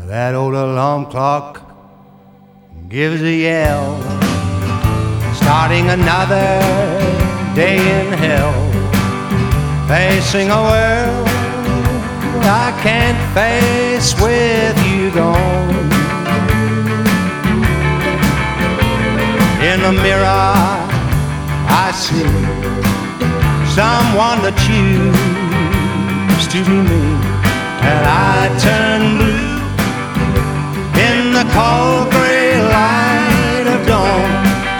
That old alarm clock gives a yell, starting another day in hell, facing a world I can't face with you gone. In the mirror I see someone to choose to be me, and I turn blue in the cold gray light of dawn.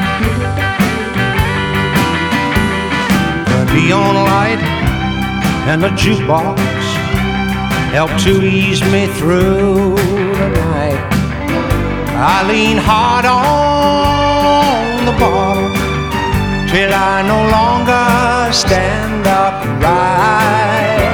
The neon light and the jukebox help to ease me through the night. I lean hard on the bottle till I no longer stand upright.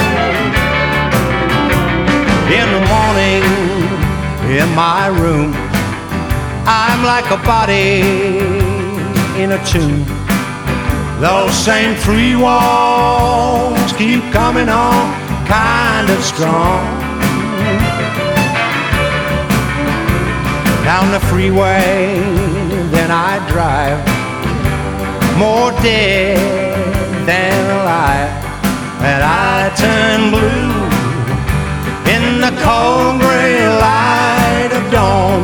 In the morning, in my room, I'm like a body in a tomb. Those same three walls keep coming on kind of strong. Down the freeway, then I drive, more dead than alive, and I turn blue in the cold gray light of dawn.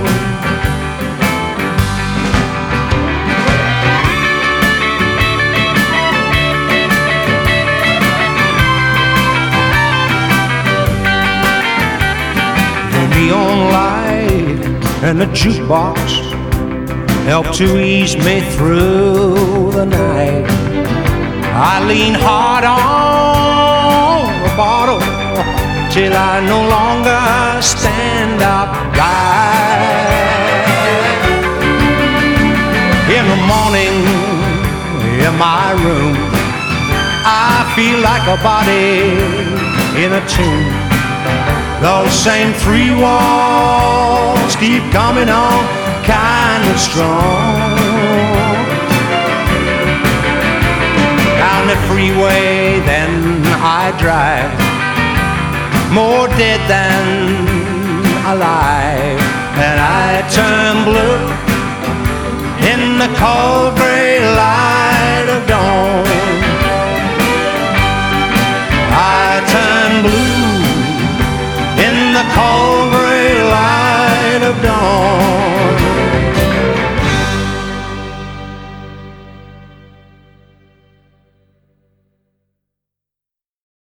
The neon light and the jukebox help to ease me through the night. I lean hard on the bottle till I no longer stand upright. In the morning, in my room, I feel like a body in a tomb. Those same three walls keep coming on kind of strong. Down the freeway, then I drive, more dead than alive, and I turn blue in the cold gray light